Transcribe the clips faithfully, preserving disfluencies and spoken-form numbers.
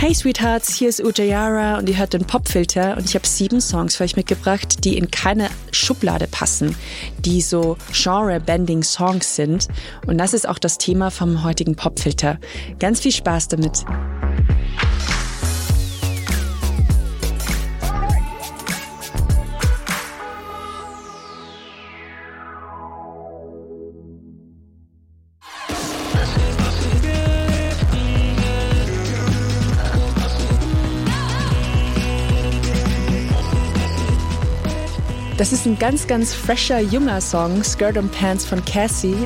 Hey Sweethearts, hier ist Ujayara und ihr hört den Popfilter und ich habe sieben Songs für euch mitgebracht, die in keine Schublade passen, die so Genre-Bending-Songs sind. Und das ist auch das Thema vom heutigen Popfilter. Ganz viel Spaß damit. Das ist ein ganz, ganz fresher, junger Song, Skirt and Pants von Cassie.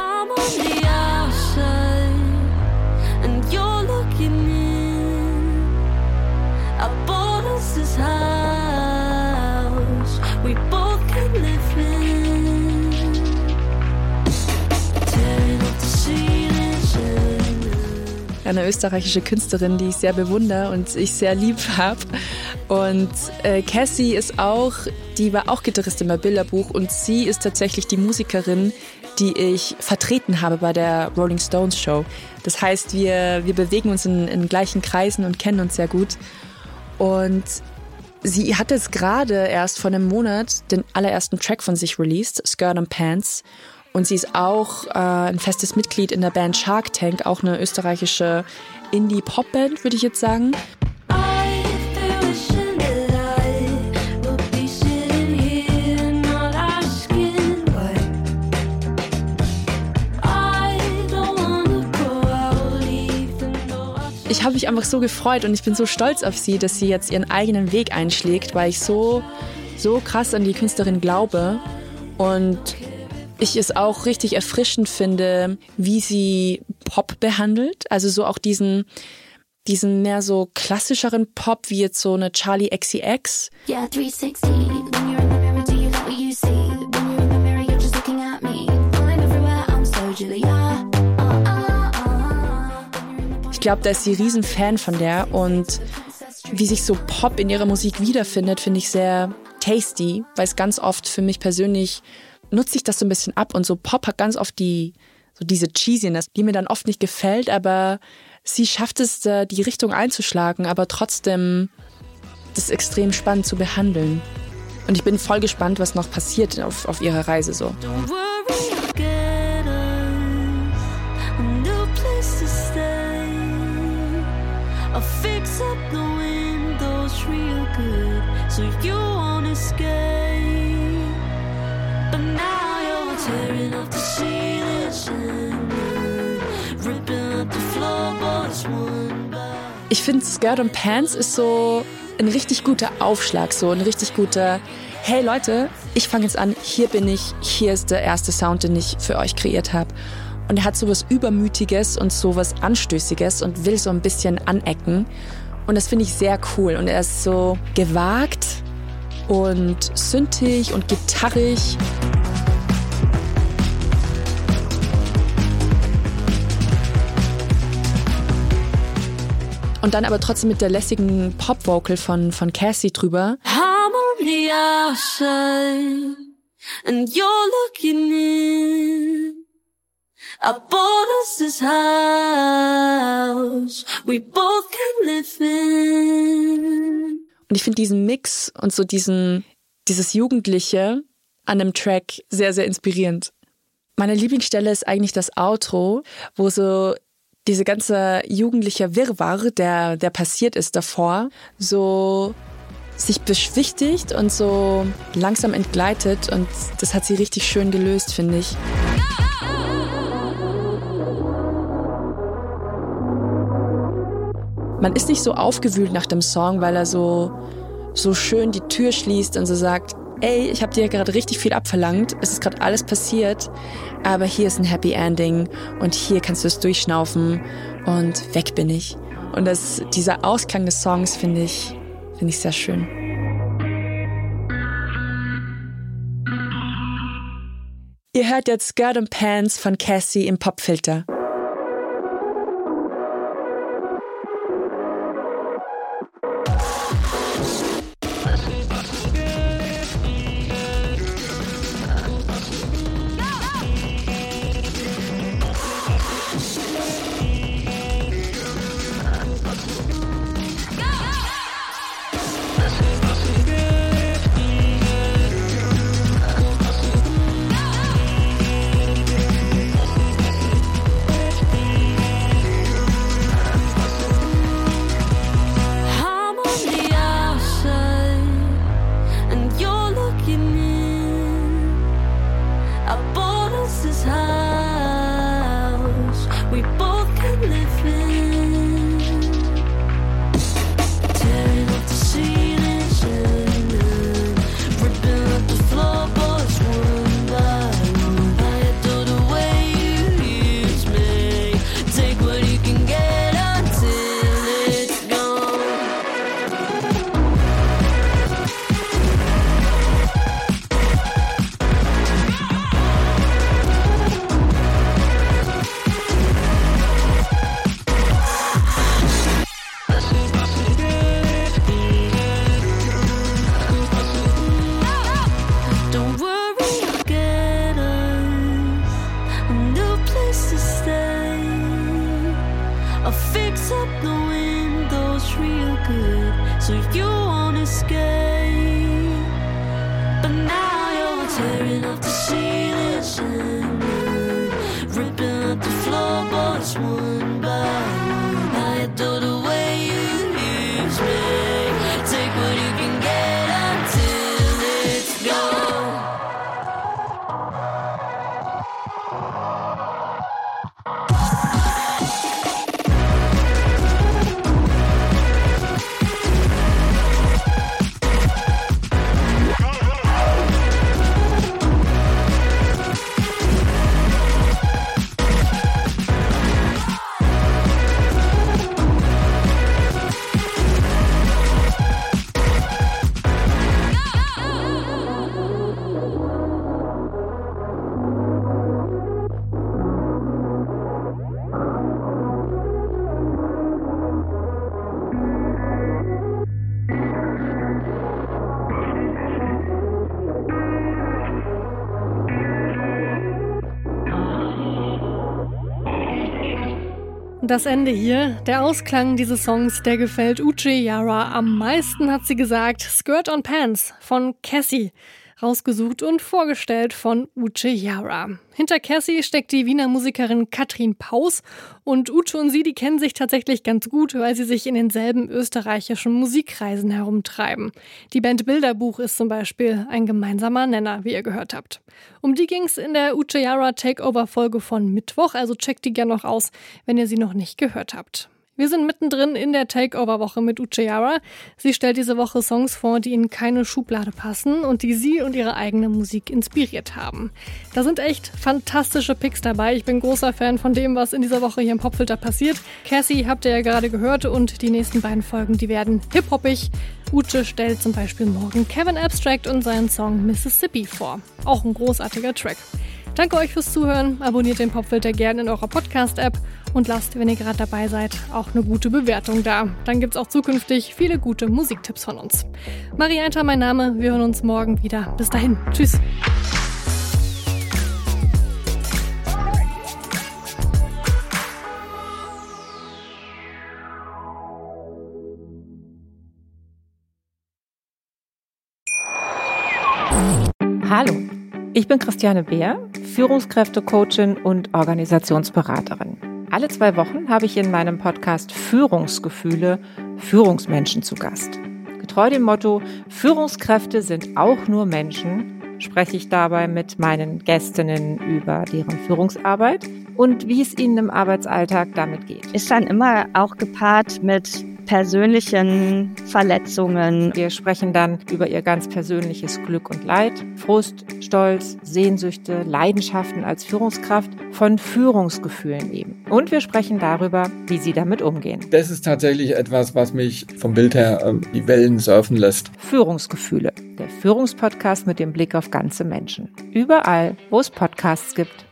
Eine österreichische Künstlerin, die ich sehr bewundere und ich sehr lieb habe. Und äh, Cassie ist auch, die war auch Gitarristin bei Bilderbuch und sie ist tatsächlich die Musikerin, die ich vertreten habe bei der Rolling Stones Show. Das heißt, wir, wir bewegen uns in, in gleichen Kreisen und kennen uns sehr gut. Und sie hat jetzt gerade erst vor einem Monat den allerersten Track von sich released, Skirt and Pants. Und sie ist auch äh, ein festes Mitglied in der Band Shark Tank, auch eine österreichische Indie-Pop-Band, würde ich jetzt sagen. Ich habe mich einfach so gefreut und ich bin so stolz auf sie, dass sie jetzt ihren eigenen Weg einschlägt, weil ich so, so krass an die Künstlerin glaube und ich es auch richtig erfrischend finde, wie sie Pop behandelt. Also so auch diesen, diesen mehr so klassischeren Pop, wie jetzt so eine Charli X C X. Yeah, three sixty, when you're in the mirror, do you like what you see? When you're in the mirror, you're just looking at me. I'm everywhere, I'm so Julia. Oh, oh, oh. Ich glaube, da ist sie riesen Fan von der und wie sich so Pop in ihrer Musik wiederfindet, finde ich sehr tasty, weil es ganz oft für mich persönlich nutze ich das so ein bisschen ab und so Pop hat ganz oft die so diese Cheesiness, die mir dann oft nicht gefällt, aber sie schafft es, die Richtung einzuschlagen, aber trotzdem das extrem spannend zu behandeln. Und ich bin voll gespannt, was noch passiert auf, auf ihrer Reise so. Ich finde, Skirt and Pants ist so ein richtig guter Aufschlag, so ein richtig guter, hey Leute, ich fange jetzt an, hier bin ich, hier ist der erste Sound, den ich für euch kreiert habe. Und er hat so was Übermütiges und so was Anstößiges und will so ein bisschen anecken. Und das finde ich sehr cool. Und er ist so gewagt und synthig und gitarrig. Und dann aber trotzdem mit der lässigen Pop-Vocal von, von Cassie drüber. I'm on the outside and you're looking in. I bought us this house we both can live in. Und ich finde diesen Mix und so diesen, dieses Jugendliche an dem Track sehr, sehr inspirierend. Meine Lieblingsstelle ist eigentlich das Outro, wo so diese ganze jugendliche Wirrwarr, der, der passiert ist davor, so sich beschwichtigt und so langsam entgleitet und das hat sie richtig schön gelöst, finde ich. Man ist nicht so aufgewühlt nach dem Song, weil er so, so schön die Tür schließt und so sagt, ey, ich habe dir gerade richtig viel abverlangt, es ist gerade alles passiert, aber hier ist ein Happy Ending und hier kannst du es durchschnaufen und weg bin ich. Und das, dieser Ausklang des Songs finde ich, finde ich sehr schön. Ihr hört jetzt Skirt and Pants von Cassie im Popfilter. I'll fix up the windows real good so you won't escape. But now you're tearing off the ceiling shining, ripping up the floorboards one by one. I adore the way you use me. Take what you can get until it's gone. Das Ende hier, der Ausklang dieses Songs, der gefällt Uche-Yara am meisten, hat sie gesagt. Skirt on Pants von Cassie, rausgesucht und vorgestellt von Uche-Yara. Hinter Cassie steckt die Wiener Musikerin Katrin Paus und Uche und sie, die kennen sich tatsächlich ganz gut, weil sie sich in denselben österreichischen Musikkreisen herumtreiben. Die Band Bilderbuch ist zum Beispiel ein gemeinsamer Nenner, wie ihr gehört habt. Um die ging's in der Uche-Yara Takeover-Folge von Mittwoch, also checkt die gerne noch aus, wenn ihr sie noch nicht gehört habt. Wir sind mittendrin in der Takeover-Woche mit Uche-Yara. Sie stellt diese Woche Songs vor, die in keine Schublade passen und die sie und ihre eigene Musik inspiriert haben. Da sind echt fantastische Picks dabei. Ich bin großer Fan von dem, was in dieser Woche hier im Popfilter passiert. Cassie habt ihr ja gerade gehört und die nächsten beiden Folgen, die werden hip-hoppig. Uche stellt zum Beispiel morgen Kevin Abstract und seinen Song Mississippi vor. Auch ein großartiger Track. Danke euch fürs Zuhören, abonniert den Popfilter gerne in eurer Podcast-App und lasst, wenn ihr gerade dabei seid, auch eine gute Bewertung da. Dann gibt's auch zukünftig viele gute Musiktipps von uns. Marie Einter, mein Name, wir hören uns morgen wieder. Bis dahin, tschüss. Hallo, ich bin Christiane Beer, Führungskräftecoachin und Organisationsberaterin. Alle zwei Wochen habe ich in meinem Podcast Führungsgefühle Führungsmenschen zu Gast. Getreu dem Motto, Führungskräfte sind auch nur Menschen, spreche ich dabei mit meinen Gästinnen über deren Führungsarbeit und wie es ihnen im Arbeitsalltag damit geht. Ist dann immer auch gepaart mit persönlichen Verletzungen. Wir sprechen dann über ihr ganz persönliches Glück und Leid, Frust, Stolz, Sehnsüchte, Leidenschaften als Führungskraft, von Führungsgefühlen eben. Und wir sprechen darüber, wie sie damit umgehen. Das ist tatsächlich etwas, was mich vom Bild her äh, die Wellen surfen lässt. Führungsgefühle, der Führungspodcast mit dem Blick auf ganze Menschen. Überall, wo es Podcasts gibt.